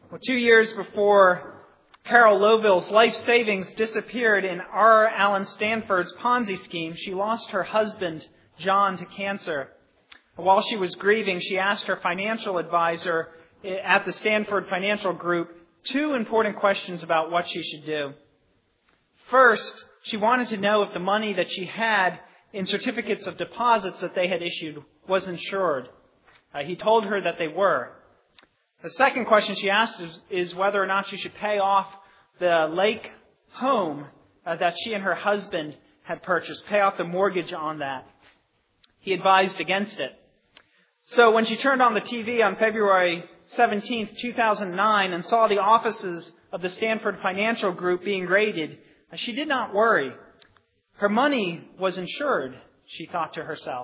Well, 2 years before Carol Loville's life savings disappeared in R. Alan Stanford's Ponzi scheme, she lost her husband, John, to cancer. While she was grieving, she asked her financial advisor at the Stanford Financial Group 2 important questions about what she should do. First, she wanted to know if the money that she had in certificates of deposits that they had issued was insured. He told her that they were. The second question she asked is whether or not she should pay off the lake home that she and her husband had purchased, pay off the mortgage on that. He advised against it. So when she turned on the TV on February 17th, 2009, and saw the offices of the Stanford Financial Group being raided, she did not worry. Her money was insured, she thought to herself.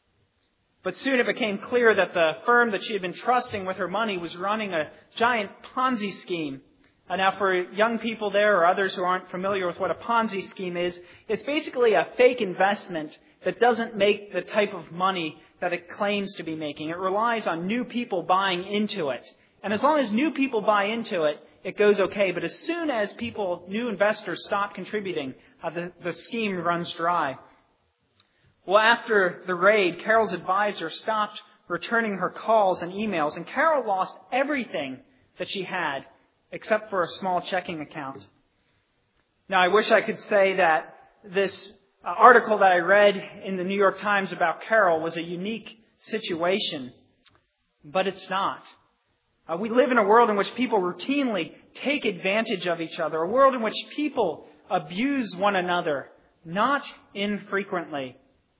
But soon it became clear that the firm that she had been trusting with her money was running a giant Ponzi scheme. Now, for young people there or others who aren't familiar with what a Ponzi scheme is, it's basically a fake investment that doesn't make the type of money that it claims to be making. It relies on new people buying into it. And as long as new people buy into it, it goes okay. But as soon as new investors stop contributing, the scheme runs dry. Well, after the raid, Carol's advisor stopped returning her calls and emails, and Carol lost everything that she had except for a small checking account. Now, I wish I could say that this article that I read in the New York Times about Carol was a unique situation, but it's not. We live in a world in which people routinely take advantage of each other, a world in which people abuse one another, not infrequently.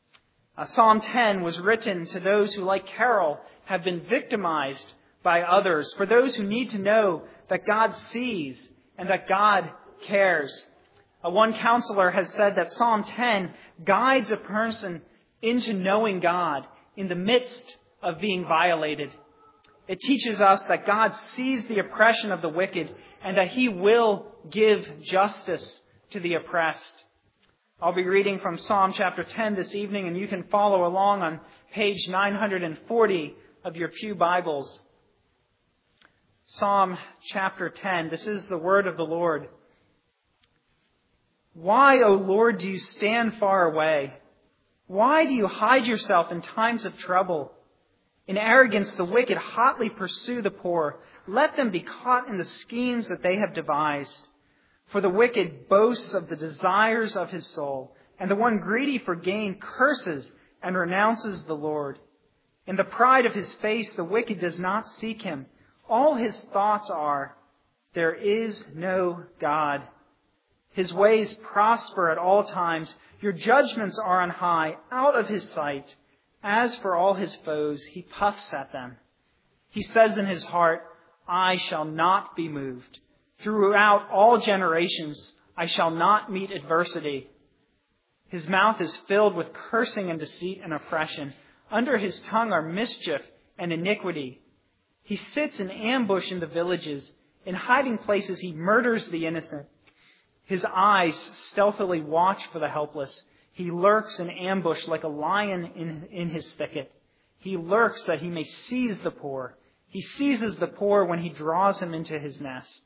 Psalm 10 was written to those who, like Carol, have been victimized by others, for those who need to know that God sees and that God cares. One counselor has said that Psalm 10 guides a person into knowing God in the midst of being violated. It teaches us that God sees the oppression of the wicked and that He will give justice to the oppressed. I'll be reading from Psalm chapter 10 this evening, and you can follow along on page 940 of your pew Bibles. Psalm chapter 10. This is the word of the Lord. Why, O Lord, do you stand far away? Why do you hide yourself in times of trouble? In arrogance, the wicked hotly pursue the poor. Let them be caught in the schemes that they have devised. For the wicked boasts of the desires of his soul, and the one greedy for gain curses and renounces the Lord. In the pride of his face, the wicked does not seek him. All his thoughts are, there is no God. His ways prosper at all times. Your judgments are on high, out of his sight. As for all his foes, he puffs at them. He says in his heart, I shall not be moved. Throughout all generations, I shall not meet adversity. His mouth is filled with cursing and deceit and oppression. Under his tongue are mischief and iniquity. He sits in ambush in the villages. In hiding places, he murders the innocent. His eyes stealthily watch for the helpless. He lurks in ambush like a lion in his thicket. He lurks that he may seize the poor. He seizes the poor when he draws him into his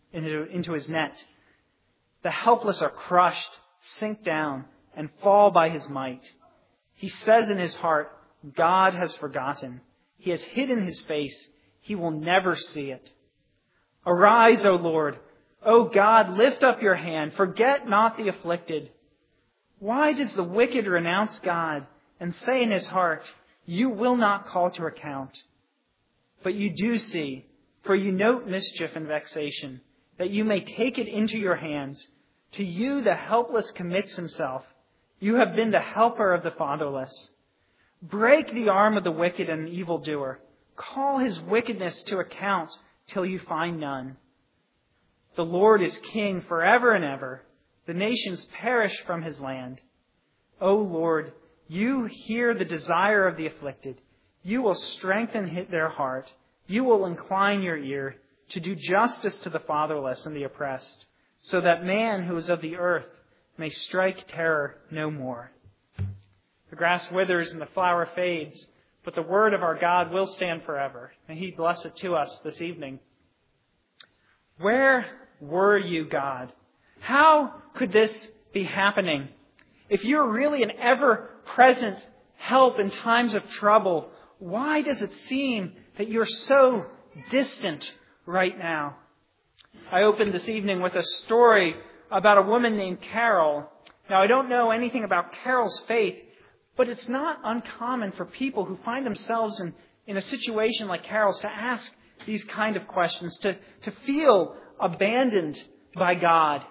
net. The helpless are crushed, sink down, and fall by his might. He says in his heart, God has forgotten. He has hidden his face. He will never see it. Arise, O Lord. O God, lift up your hand. Forget not the afflicted. Why does the wicked renounce God and say in his heart, you will not call to account? But you do see, for you note mischief and vexation, that you may take it into your hands. To you the helpless commits himself. You have been the helper of the fatherless. Break the arm of the wicked and evildoer. Call his wickedness to account till you find none. The Lord is king forever and ever. The nations perish from his land. O Lord, you hear the desire of the afflicted. You will strengthen their heart. You will incline your ear to do justice to the fatherless and the oppressed, so that man who is of the earth may strike terror no more. The grass withers and the flower fades, but the word of our God will stand forever. May He bless it to us this evening. Where were you, God? How could this be happening? If you're really an ever-present help in times of trouble, why does it seem that you're so distant right now? I opened this evening with a story about a woman named Carol. Now, I don't know anything about Carol's faith, but it's not uncommon for people who find themselves in a situation like Carol's to ask these kind of questions, to feel abandoned by God.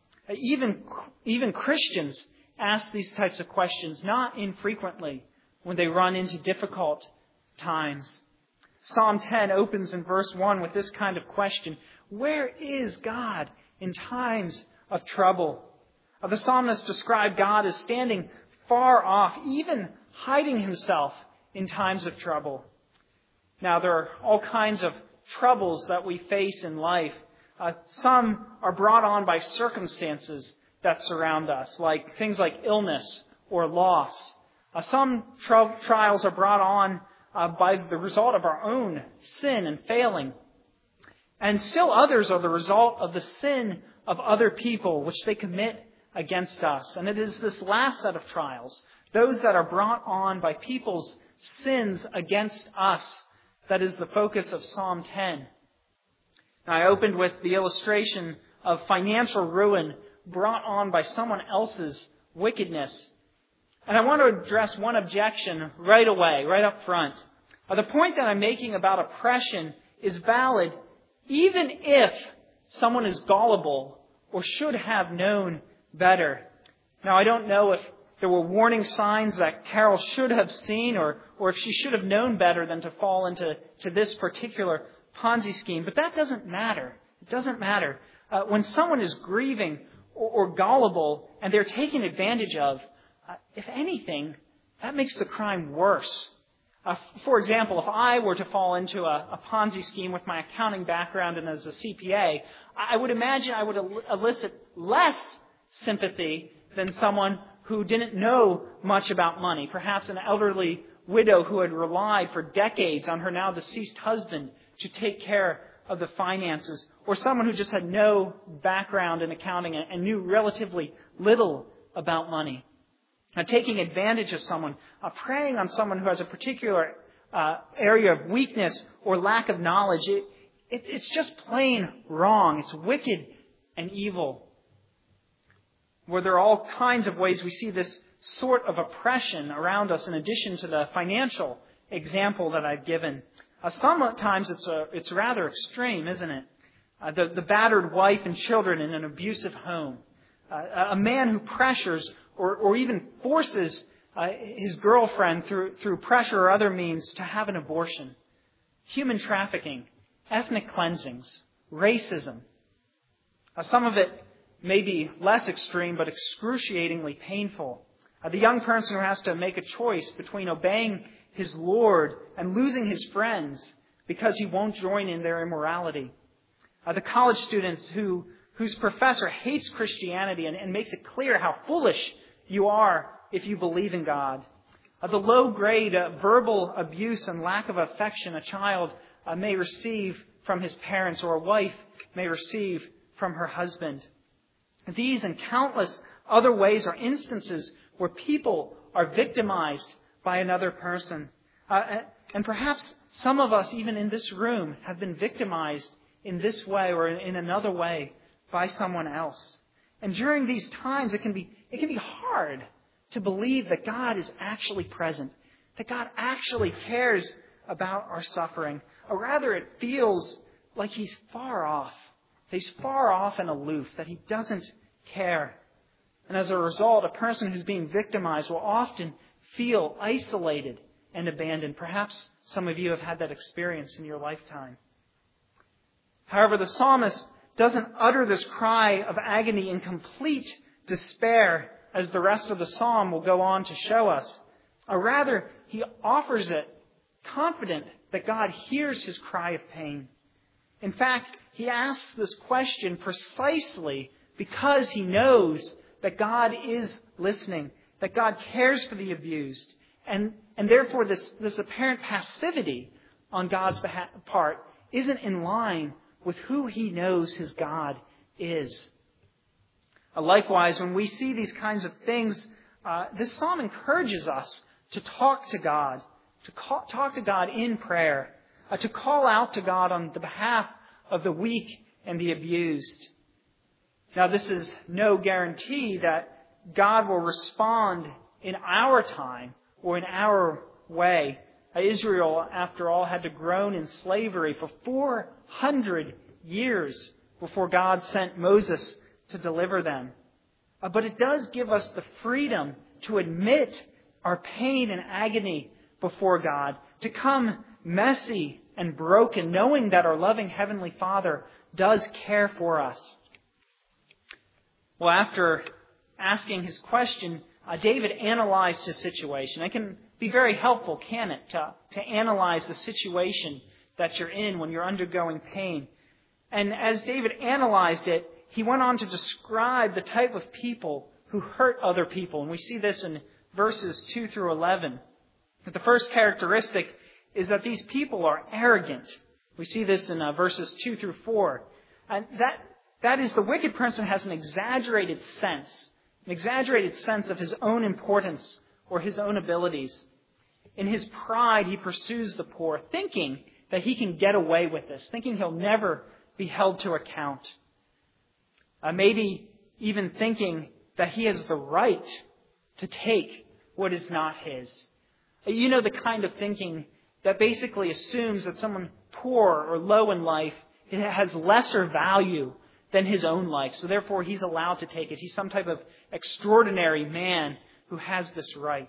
Even Christians ask these types of questions, not infrequently, when they run into difficult times. Psalm 10 opens in verse 1 with this kind of question: where is God in times of trouble? The psalmist described God as standing far off, even hiding himself in times of trouble. Now, there are all kinds of troubles that we face in life. Some are brought on by circumstances that surround us, like things like illness or loss. Some trials are brought on by the result of our own sin and failing. And still others are the result of the sin of other people, which they commit against us. And it is this last set of trials, those that are brought on by people's sins against us, that is the focus of Psalm 10. Now, I opened with the illustration of financial ruin brought on by someone else's wickedness. And I want to address one objection right away, right up front. The point that I'm making about oppression is valid even if someone is gullible or should have known better. Now, I don't know if there were warning signs that Carol should have seen or if she should have known better than to fall into this particular Ponzi scheme, but that doesn't matter. It doesn't matter. When someone is grieving or gullible and they're taken advantage of, if anything, that makes the crime worse. For example, if I were to fall into a Ponzi scheme with my accounting background and as a CPA, I would imagine I would elicit less sympathy than someone who didn't know much about money, perhaps an elderly widow who had relied for decades on her now deceased husband to take care of the finances, or someone who just had no background in accounting and knew relatively little about money. Now, taking advantage of someone, preying on someone who has a particular area of weakness or lack of knowledge, it's just plain wrong. It's wicked and evil. Where there are all kinds of ways we see this sort of oppression around us in addition to the financial example that I've given. Sometimes it's rather extreme, isn't it? The battered wife and children in an abusive home. A man who pressures or even forces his girlfriend through pressure or other means to have an abortion. Human trafficking, ethnic cleansings, racism. Some of it may be less extreme but excruciatingly painful. The young person who has to make a choice between obeying his Lord and losing his friends because he won't join in their immorality. The college students whose professor hates Christianity and makes it clear how foolish you are if you believe in God. The low-grade verbal abuse and lack of affection a child may receive from his parents or a wife may receive from her husband. These and countless other ways are instances where people are victimized by another person. And perhaps some of us, even in this room, have been victimized in this way or in another way by someone else. And during these times, it can be hard to believe that God is actually present, that God actually cares about our suffering. Or rather, it feels like He's far off. He's far off and aloof, that He doesn't care. And as a result, a person who's being victimized will often feel isolated and abandoned. Perhaps some of you have had that experience in your lifetime. However, the psalmist doesn't utter this cry of agony in complete despair, as the rest of the psalm will go on to show us. Or rather, he offers it confident that God hears his cry of pain. In fact, he asks this question precisely because he knows that God is listening, that God cares for the abused, and therefore this apparent passivity on God's part isn't in line with who he knows his God is. Likewise, when we see these kinds of things, this psalm encourages us to talk to God, talk to God in prayer, to call out to God on the behalf of the weak and the abused. Now, this is no guarantee that God will respond in our time or in our way. Israel, after all, had to groan in slavery for 400 years before God sent Moses to deliver them. But it does give us the freedom to admit our pain and agony before God, to come messy and broken, knowing that our loving Heavenly Father does care for us. Well, after asking his question, David analyzed his situation. It can be very helpful, can it, to analyze the situation that you're in when you're undergoing pain. And as David analyzed it, he went on to describe the type of people who hurt other people. And we see this in verses 2 through 11. But the first characteristic is that these people are arrogant. We see this in verses 2 through 4. And that is, the wicked person has an exaggerated sense of his own importance or his own abilities. In his pride, he pursues the poor, thinking that he can get away with this, thinking he'll never be held to account. Maybe even thinking that he has the right to take what is not his. You know, the kind of thinking that basically assumes that someone poor or low in life has lesser value than his own life, so therefore he's allowed to take it. He's some type of extraordinary man who has this right.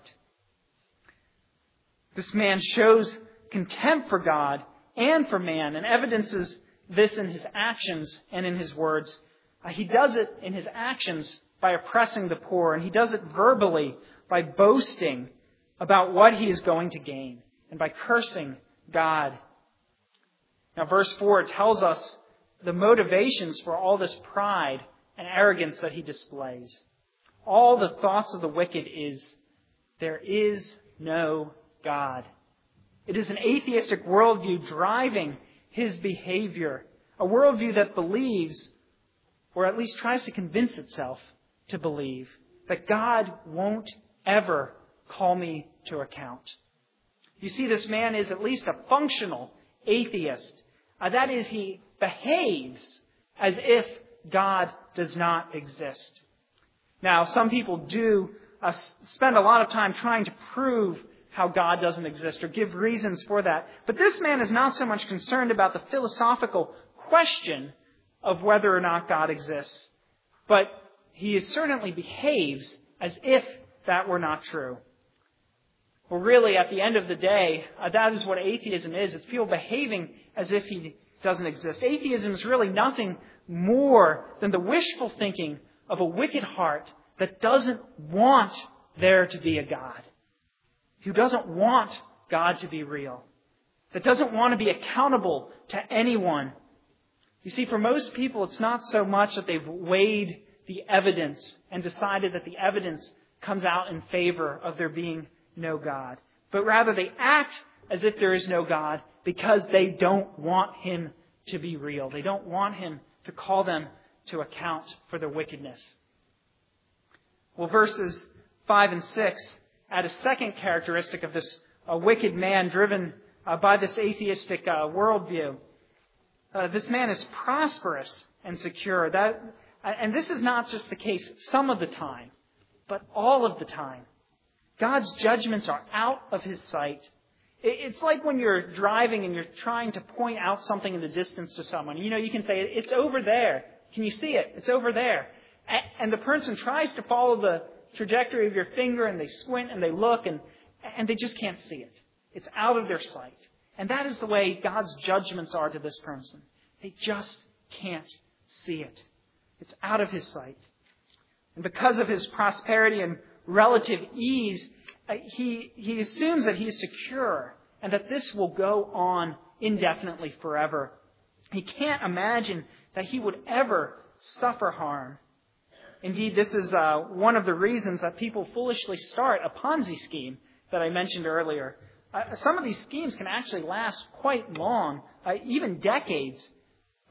This man shows contempt for God and for man and evidences this in his actions and in his words. He does it in his actions by oppressing the poor, and he does it verbally by boasting about what he is going to gain and by cursing God. Now, verse 4 tells us the motivations for all this pride and arrogance that he displays. All the thoughts of the wicked is, there is no God. It is an atheistic worldview driving his behavior, a worldview that believes, or at least tries to convince itself to believe, that God won't ever call me to account. You see, this man is at least a functional atheist. That is, he behaves as if God does not exist. Now, some people do spend a lot of time trying to prove how God doesn't exist or give reasons for that. But this man is not so much concerned about the philosophical question of whether or not God exists, but he certainly behaves as if that were not true. Well, really, at the end of the day, that is what atheism is. It's people behaving as if he doesn't exist. Atheism is really nothing more than the wishful thinking of a wicked heart that doesn't want there to be a God, who doesn't want God to be real, that doesn't want to be accountable to anyone. You see, for most people, it's not so much that they've weighed the evidence and decided that the evidence comes out in favor of there being no God, but rather they act as if there is no God because they don't want him to be real. They don't want him to call them to account for their wickedness. Well, verses 5 and 6 add a second characteristic of this wicked man driven by this atheistic worldview. This man is prosperous and secure. And this is not just the case some of the time, but all of the time. God's judgments are out of his sight. It's like when you're driving and you're trying to point out something in the distance to someone. You know, you can say, it's over there. Can you see it? It's over there. And the person tries to follow the trajectory of your finger, and they squint and they look, and they just can't see it. It's out of their sight. And that is the way God's judgments are to this person. They just can't see it. It's out of his sight. And because of his prosperity and relative ease, he assumes that he is secure and that this will go on indefinitely forever. He can't imagine that he would ever suffer harm. Indeed, this is one of the reasons that people foolishly start a Ponzi scheme that I mentioned earlier. Some of these schemes can actually last quite long, even decades.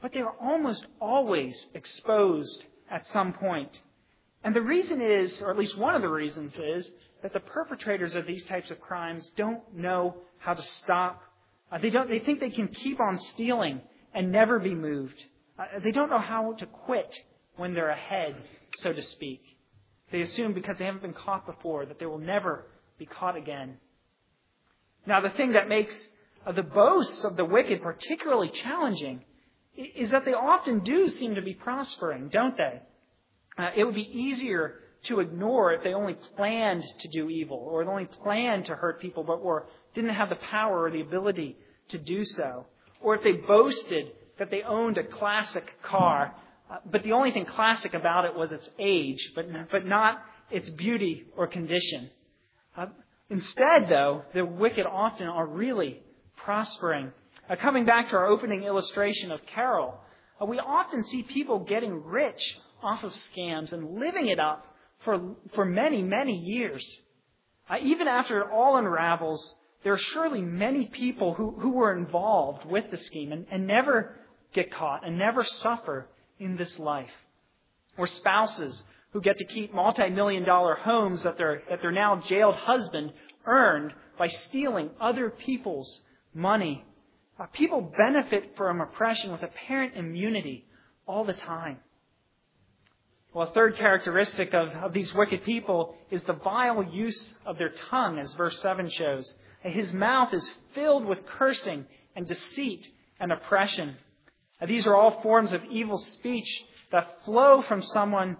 but they are almost always exposed at some point. And the reason is, or at least one of the reasons is, that the perpetrators of these types of crimes don't know how to stop. They think they can keep on stealing and never be moved. They don't know how to quit when they're ahead, so to speak. They assume because they haven't been caught before that they will never be caught again. Now, the thing that makes the boasts of the wicked particularly challenging is that they often do seem to be prospering, don't they? It would be easier to ignore if they only planned to do evil or only planned to hurt people but didn't have the power or the ability to do so. Or if they boasted that they owned a classic car, but the only thing classic about it was its age, but not its beauty or condition. Instead, though, the wicked often are really prospering. Coming back to our opening illustration of Carol, we often see people getting rich off of scams and living it up for many, many years. Even after it all unravels, there are surely many people who were involved with the scheme and never get caught and never suffer in this life. Or spouses who get to keep multi-million-dollar homes that their now jailed husband earned by stealing other people's money. People benefit from oppression with apparent immunity all the time. Well, a third characteristic of these wicked people is the vile use of their tongue, as verse 7 shows. His mouth is filled with cursing and deceit and oppression. These are all forms of evil speech that flow from someone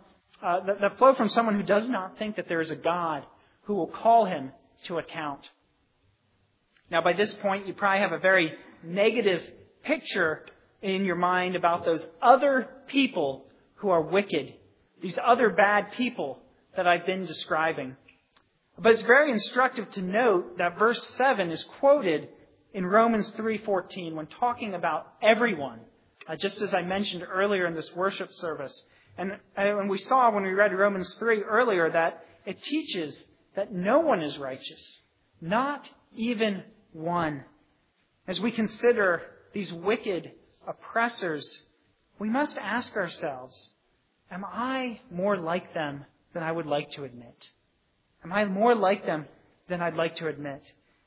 who does not think that there is a God who will call him to account. Now, by this point, you probably have a very negative picture in your mind about those other people who are wicked, these other bad people that I've been describing. But it's very instructive to note that verse 7 is quoted in Romans 3:14 when talking about everyone, just as I mentioned earlier in this worship service. And we saw when we read Romans 3 earlier that it teaches that no one is righteous, not even one. As we consider these wicked oppressors, we must ask ourselves, am I more like them than I would like to admit? Am I more like them than I'd like to admit?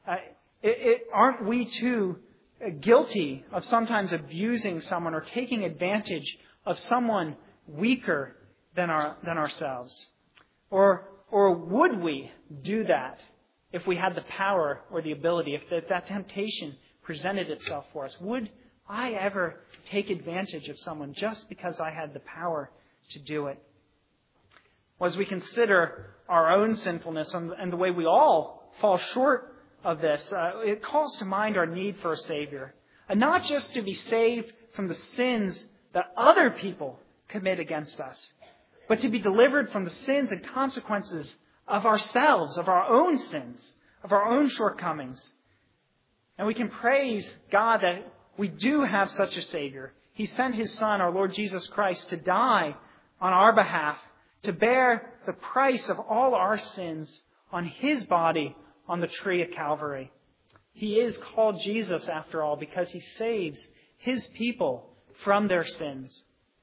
Aren't we too guilty of sometimes abusing someone or taking advantage of someone weaker than ourselves? Or would we do that if we had the power or the ability, if that temptation presented itself for us? Would I ever take advantage of someone just because I had the power to do it? Well, as we consider our own sinfulness and the way we all fall short of this, it calls to mind our need for a Savior. And not just to be saved from the sins that other people commit against us, but to be delivered from the sins and consequences of ourselves, of our own sins, of our own shortcomings. And we can praise God that we do have such a Savior. He sent His Son, our Lord Jesus Christ, to die on our behalf, to bear the price of all our sins on His body on the tree of Calvary. He is called Jesus, after all, because He saves His people from their sins.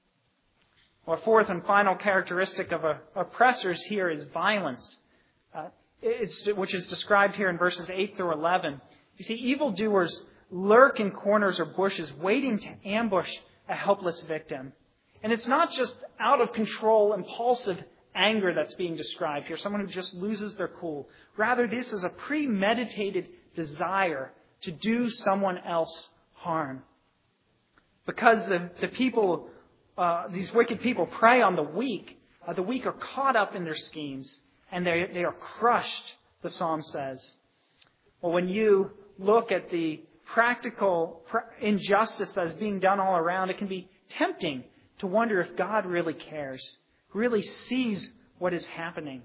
Our fourth and final characteristic of oppressors here is violence, which is described here in verses 8 through 11. You see, evildoers lurk in corners or bushes, waiting to ambush a helpless victim. And it's not just out of control, impulsive anger that's being described here, someone who just loses their cool. Rather, this is a premeditated desire to do someone else harm. Because the people, these wicked people prey on the weak are caught up in their schemes, and they are crushed, the psalm says. Well, when you look at the practical injustice that is being done all around, it can be tempting to wonder if God really cares, really sees what is happening.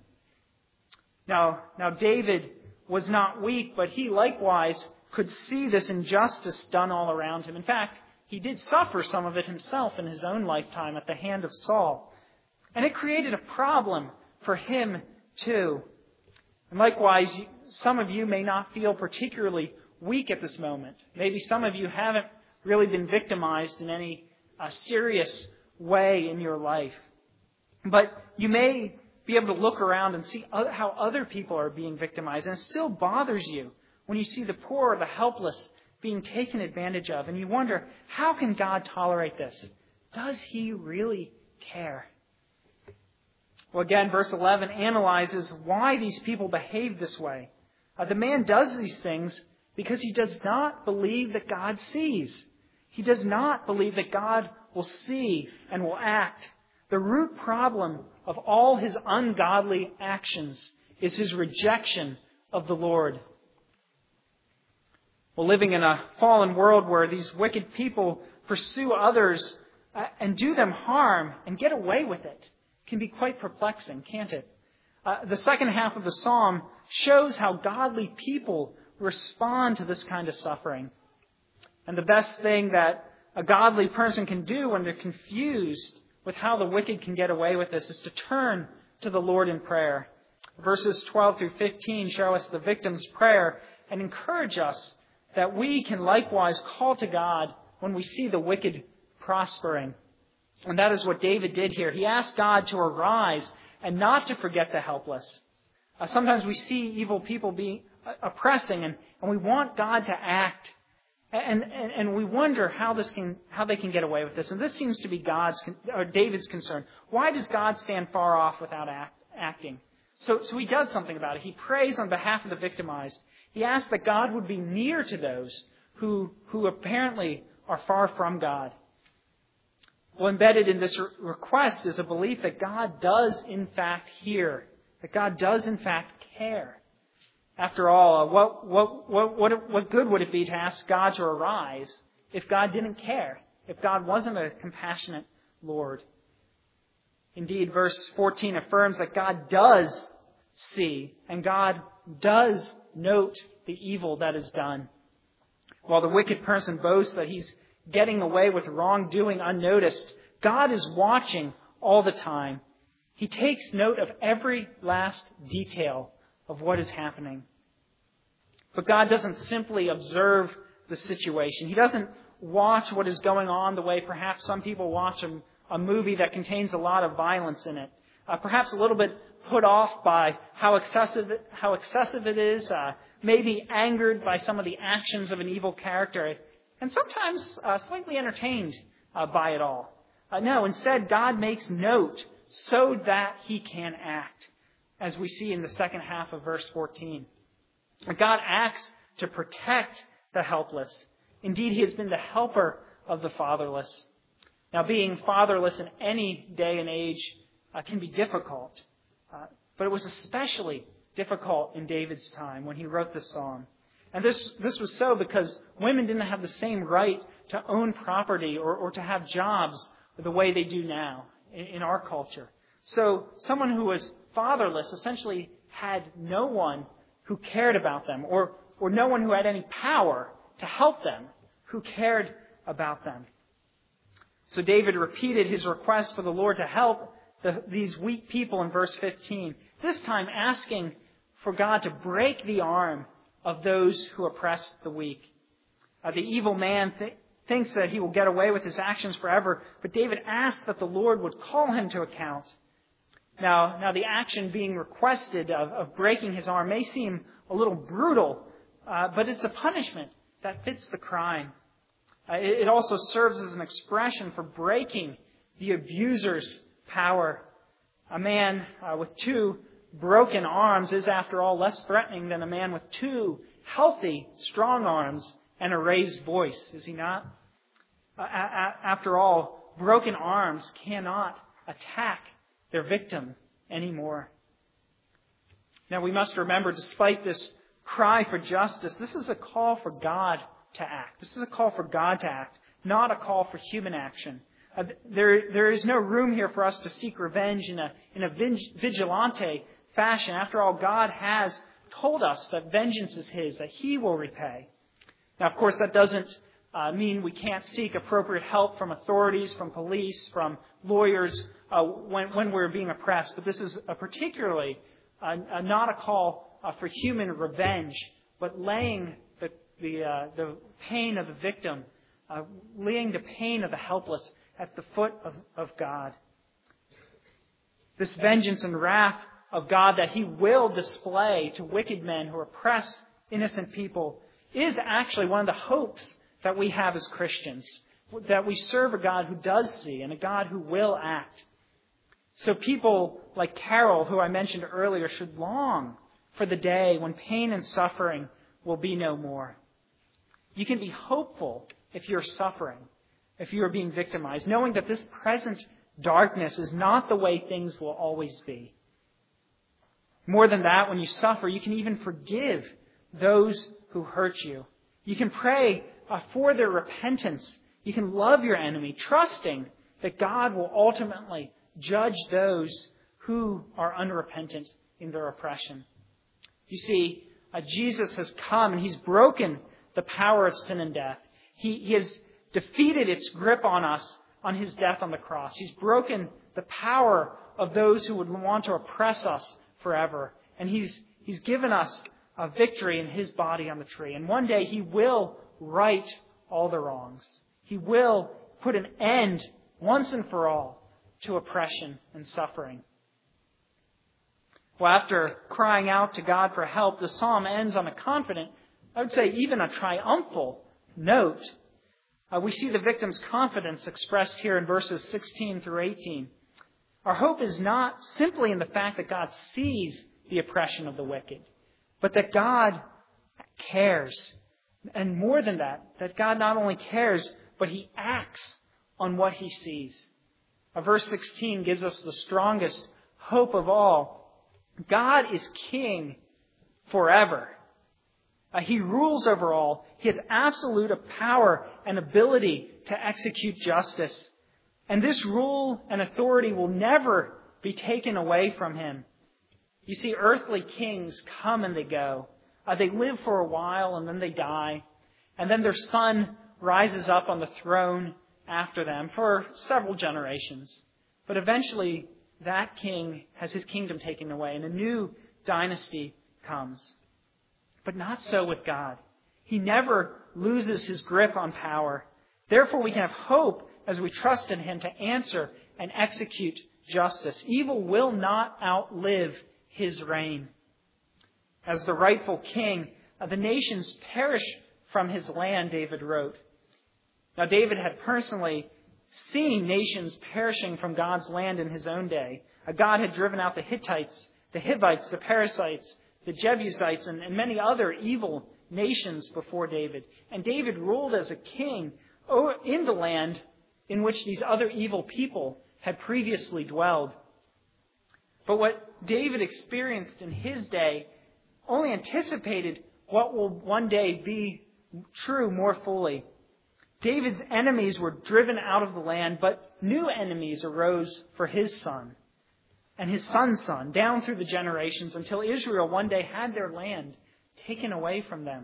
Now David was not weak, but he likewise could see this injustice done all around him. In fact, he did suffer some of it himself in his own lifetime at the hand of Saul. And it created a problem for him too. And likewise, some of you may not feel particularly weak at this moment. Maybe some of you haven't really been victimized in any serious way in your life. But you may be able to look around and see how other people are being victimized, and it still bothers you when you see the poor or the helpless being taken advantage of, and you wonder, how can God tolerate this? Does He really care? Well, again, verse 11 analyzes why these people behave this way. The man does these things because he does not believe that God sees. He does not believe that God will see and will act. The root problem of all his ungodly actions is his rejection of the Lord. Well, living in a fallen world where these wicked people pursue others and do them harm and get away with it can be quite perplexing, can't it? The second half of the psalm shows how godly people respond to this kind of suffering. And the best thing that a godly person can do when they're confused with how the wicked can get away with this is to turn to the Lord in prayer. Verses 12 through 15 show us the victim's prayer and encourage us that we can likewise call to God when we see the wicked prospering. And that is what David did here. He asked God to arise and not to forget the helpless. Sometimes we see evil people being oppressing, and we want God to act. And we wonder how they can get away with this. And this seems to be David's concern. Why does God stand far off without acting? So he does something about it. He prays on behalf of the victimized. He asks that God would be near to those who apparently are far from God. Well, embedded in this request is a belief that God does in fact hear, that God does in fact care. After all, what good would it be to ask God to arise if God didn't care, if God wasn't a compassionate Lord? Indeed, verse 14 affirms that God does see and God does note the evil that is done. While the wicked person boasts that he's getting away with wrongdoing unnoticed, God is watching all the time. He takes note of every last detail of what is happening. But God doesn't simply observe the situation. He doesn't watch what is going on the way perhaps some people watch a movie that contains a lot of violence in it. Perhaps a little bit put off by how excessive it is, maybe angered by some of the actions of an evil character, and sometimes slightly entertained by it all. No, instead, God makes note so that He can act, as we see in the second half of verse 14. God acts to protect the helpless. Indeed, He has been the helper of the fatherless. Now, being fatherless in any day and age can be difficult, but it was especially difficult in David's time when he wrote this psalm. And this was so because women didn't have the same right to own property or to have jobs the way they do now in our culture. So someone who was fatherless essentially had no one who cared about them or no one who had any power to help them, who cared about them. So David repeated his request for the Lord to help these weak people in verse 15, this time asking for God to break the arm of those who oppress the weak. The evil man thinks that he will get away with his actions forever, but David asks that the Lord would call him to account. Now the action being requested of breaking his arm may seem a little brutal, but it's a punishment that fits the crime. It also serves as an expression for breaking the abuser's power. A man with two broken arms is, after all, less threatening than a man with two healthy, strong arms and a raised voice, is he not? After all, broken arms cannot attack their victim anymore. Now, we must remember, despite this cry for justice, this is a call for God to act. This is a call for God to act, not a call for human action. There is no room here for us to seek revenge in a vigilante fashion. After all, God has told us that vengeance is His, that He will repay. Now, of course, that doesn't mean we can't seek appropriate help from authorities, from police, from lawyers when we're being oppressed. But this is particularly not a call for human revenge, but laying the pain of the victim, laying the pain of the helpless at the foot of God. This vengeance and wrath of God that he will display to wicked men who oppress innocent people is actually one of the hopes that we have as Christians, that we serve a God who does see and a God who will act. So people like Carol, who I mentioned earlier, should long for the day when pain and suffering will be no more. You can be hopeful if you're suffering, if you are being victimized, knowing that this present darkness is not the way things will always be. More than that, when you suffer, you can even forgive those who hurt you. You can pray for their repentance. You can love your enemy, trusting that God will ultimately judge those who are unrepentant in their oppression. You see, Jesus has come and he's broken the power of sin and death. He has defeated its grip on us on his death on the cross. He's broken the power of those who would want to oppress us forever. And he's given us a victory in his body on the tree. And one day he will right all the wrongs. He will put an end once and for all to oppression and suffering. Well, after crying out to God for help, the psalm ends on a confident, I would say even a triumphal note. We see the victim's confidence expressed here in verses 16 through 18. Our hope is not simply in the fact that God sees the oppression of the wicked, but that God cares. And more than that, that God not only cares, but he acts on what he sees. Verse 16 gives us the strongest hope of all. God is king forever. He rules over all. He has absolute power and ability to execute justice. And this rule and authority will never be taken away from him. You see, earthly kings come and they go. They live for a while and then they die. And then their son rises up on the throne after them for several generations. But eventually, that king has his kingdom taken away and a new dynasty comes. But not so with God. He never loses his grip on power. Therefore, we can have hope as we trust in him to answer and execute justice. Evil will not outlive his reign. As the rightful king, the nations perish from his land, David wrote. Now, David had personally seen nations perishing from God's land in his own day. God had driven out the Hittites, the Hivites, the Perizzites, the Jebusites, and many other evil nations before David. And David ruled as a king in the land in which these other evil people had previously dwelled. But what David experienced in his day only anticipated what will one day be true more fully. David's enemies were driven out of the land, but new enemies arose for his son and his son's son down through the generations until Israel one day had their land taken away from them.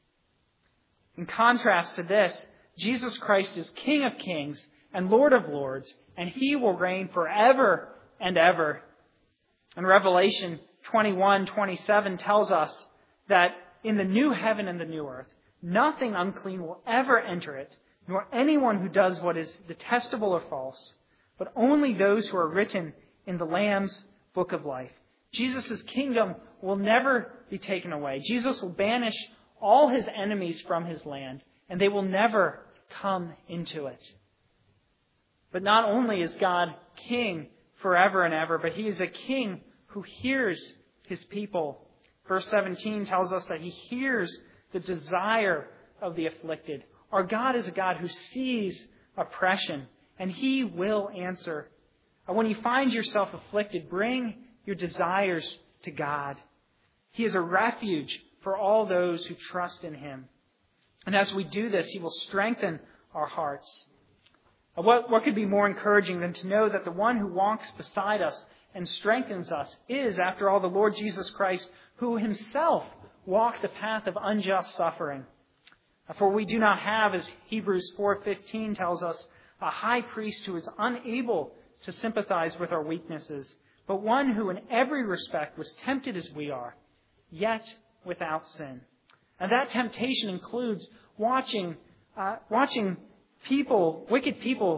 In contrast to this, Jesus Christ is King of kings and Lord of lords, and he will reign forever and ever. And Revelation 21:27 tells us that in the new heaven and the new earth, nothing unclean will ever enter it, nor anyone who does what is detestable or false, but only those who are written in the Lamb's book of life. Jesus' kingdom will never be taken away. Jesus will banish all his enemies from his land, and they will never come into it. But not only is God king forever and ever, but he is a king who hears his people. Verse 17 tells us that he hears the desire of the afflicted. Our God is a God who sees oppression, and he will answer. When you find yourself afflicted, bring your desires to God. He is a refuge for all those who trust in him. And as we do this, he will strengthen our hearts. What could be more encouraging than to know that the one who walks beside us and strengthens us is, after all, the Lord Jesus Christ, who himself walked the path of unjust suffering. For we do not have, as Hebrews 4:15 tells us, a high priest who is unable to sympathize with our weaknesses, but one who in every respect was tempted as we are, yet without sin. And that temptation includes watching people, wicked people,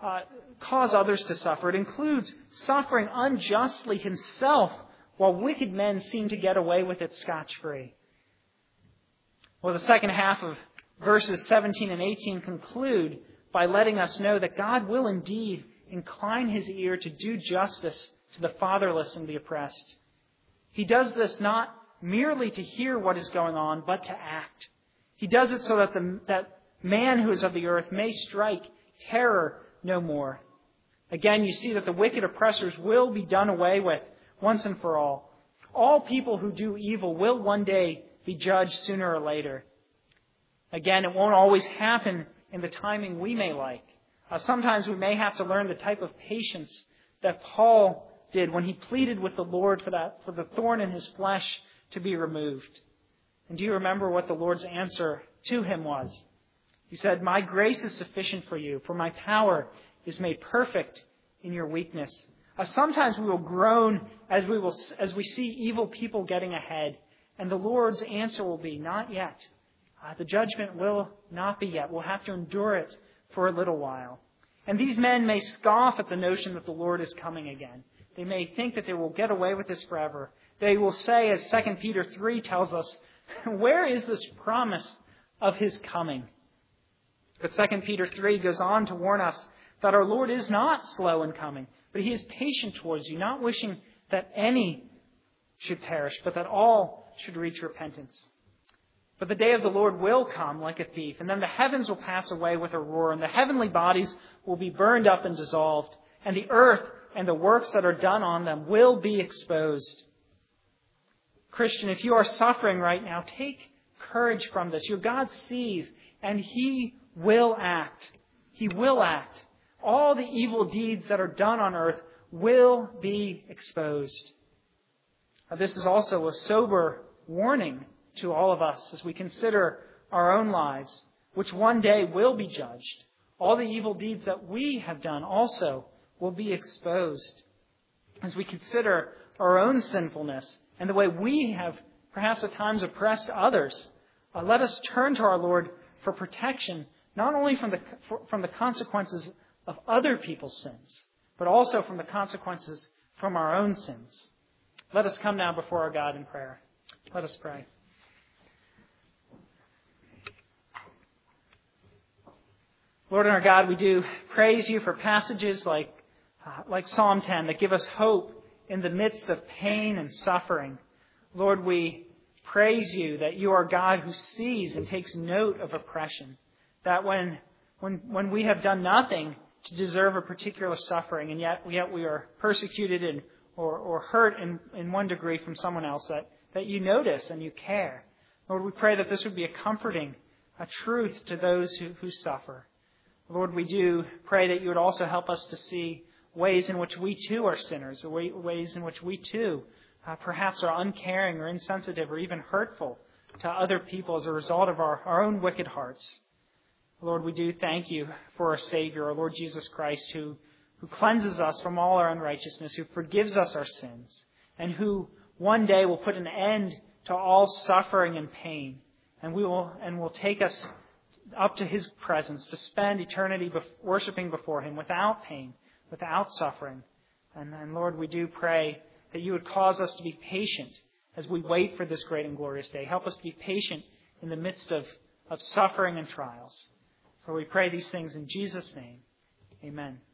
cause others to suffer. It includes suffering unjustly himself while wicked men seem to get away with it scotch-free. Well, the second half of verses 17 and 18 conclude by letting us know that God will indeed incline his ear to do justice to the fatherless and the oppressed. He does this not merely to hear what is going on, but to act. He does it so that that man who is of the earth may strike terror no more. Again, you see that the wicked oppressors will be done away with once and for all. All people who do evil will one day be judged sooner or later. Again, it won't always happen in the timing we may like. Sometimes we may have to learn the type of patience that Paul did when he pleaded with the Lord for the thorn in his flesh to be removed. And do you remember what the Lord's answer to him was? He said, "My grace is sufficient for you, for my power is made perfect in your weakness." Sometimes we will groan as we see evil people getting ahead, and the Lord's answer will be, "Not yet." The judgment will not be yet. We'll have to endure it for a little while. And these men may scoff at the notion that the Lord is coming again. They may think that they will get away with this forever. They will say, as 2 Peter 3 tells us, "Where is this promise of his coming?" But 2 Peter 3 goes on to warn us that our Lord is not slow in coming, but he is patient towards you, not wishing that any should perish, but that all should reach repentance. But the day of the Lord will come like a thief, and then the heavens will pass away with a roar, and the heavenly bodies will be burned up and dissolved, and the earth and the works that are done on them will be exposed. Christian, if you are suffering right now, take courage from this. Your God sees, and he will act. He will act. All the evil deeds that are done on earth will be exposed. This is also a sober warning to all of us as we consider our own lives, which one day will be judged. All the evil deeds that we have done also will be exposed. As we consider our own sinfulness and the way we have perhaps at times oppressed others, let us turn to our Lord for protection, not only from the consequences of other people's sins, but also from the consequences from our own sins. Let us come now before our God in prayer. Let us pray. Lord and our God, we do praise you for passages like Psalm 10 that give us hope in the midst of pain and suffering. Lord, we praise you that you are God who sees and takes note of oppression. That when we have done nothing to deserve a particular suffering, and yet we are persecuted or hurt in one degree from someone else, that you notice and you care. Lord, we pray that this would be a comforting truth to those who suffer. Lord, we do pray that you would also help us to see ways in which we too are sinners, or ways in which we too perhaps are uncaring or insensitive or even hurtful to other people as a result of our own wicked hearts. Lord, we do thank you for our Savior, our Lord Jesus Christ, who cleanses us from all our unrighteousness, who forgives us our sins, and who one day will put an end to all suffering and pain, and will take us up to his presence to spend eternity worshiping before him without pain, without suffering. And Lord, we do pray that you would cause us to be patient as we wait for this great and glorious day. Help us to be patient in the midst of suffering and trials. For we pray these things in Jesus' name. Amen.